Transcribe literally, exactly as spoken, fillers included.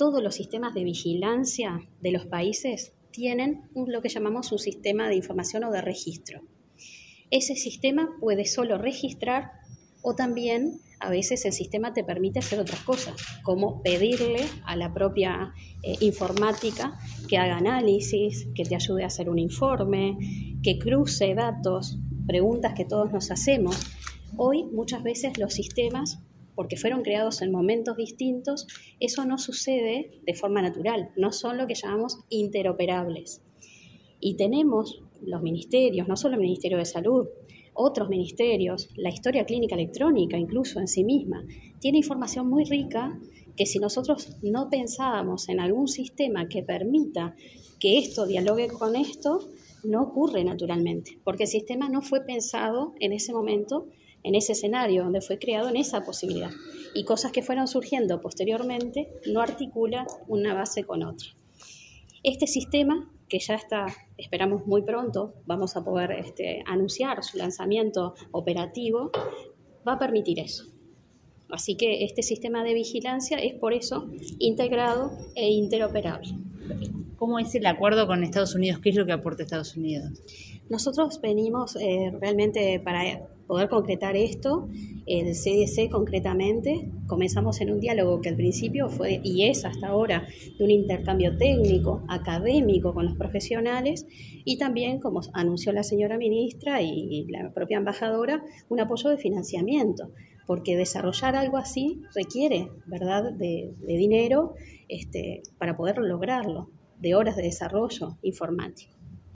todos los sistemas de vigilancia de los países tienen un, lo que llamamos un sistema de información o de registro. Ese sistema puede solo registrar o también a veces el sistema te permite hacer otras cosas, como pedirle a la propia eh, informática que haga análisis, que te ayude a hacer un informe, que cruce datos, preguntas que todos nos hacemos. Hoy muchas veces los sistemas, porque fueron creados en momentos distintos, eso no sucede de forma natural, no son lo que llamamos interoperables. Y tenemos los ministerios, no solo el Ministerio de Salud, otros ministerios, la historia clínica electrónica incluso en sí misma, tiene información muy rica que si nosotros no pensábamos en algún sistema que permita que esto dialogue con esto, no ocurre naturalmente, porque el sistema no fue pensado en ese momento, en ese escenario donde fue creado, en esa posibilidad. Y cosas que fueron surgiendo posteriormente no articulan una base con otra. Este sistema, que ya está, esperamos muy pronto, vamos a poder este, anunciar su lanzamiento operativo, va a permitir eso. Así que este sistema de vigilancia es por eso integrado e interoperable. ¿Cómo es el acuerdo con Estados Unidos? ¿Qué es lo que aporta Estados Unidos? Nosotros venimos eh, realmente para poder concretar esto, el C D C concretamente, comenzamos en un diálogo que al principio fue y es hasta ahora de un intercambio técnico, académico con los profesionales y también, como anunció la señora ministra y la propia embajadora, un apoyo de financiamiento, porque desarrollar algo así requiere, ¿verdad?, de, de dinero este, para poder lograrlo, de horas de desarrollo informático.